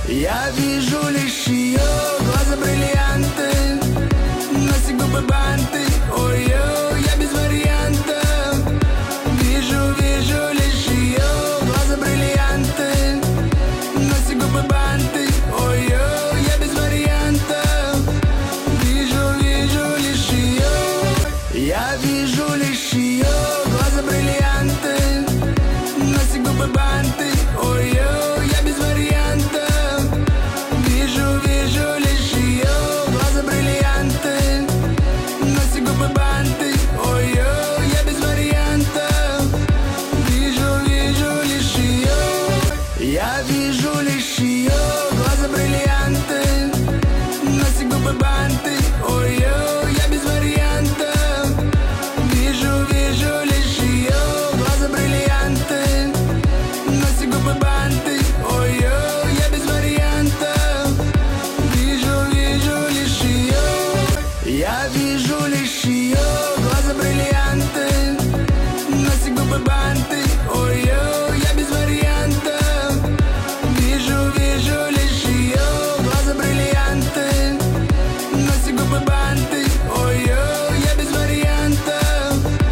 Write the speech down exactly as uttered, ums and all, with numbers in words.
Я вижу лишь ее глаза бриллианты, носи губы банты. Ой-ой, я без вариантов. Вижу, вижу лишь ее глаза бриллианты, носи губы банты. Ой-ой, я без вариантов. Вижу, вижу лишь ее. Я вижу лишь ее глаза бриллианты, носи губы банты. Ой-ой, я без вариантов. Вижу, вижу лишь ее глаза бриллианты, носи губы банты. Ой-ой, я без вариантов. Вижу, вижу лишь ее. Я вижу лишь ее глаза бриллианты, носи губы банты. Ой-ой, я без вариантов. Вижу, вижу лишь ее глаза бриллианты, носи губы банты. Ой-ой, я без вариантов. Вижу, вижу лишь ее. Я вижу лишь ее глаза бриллианты, носи губы банты.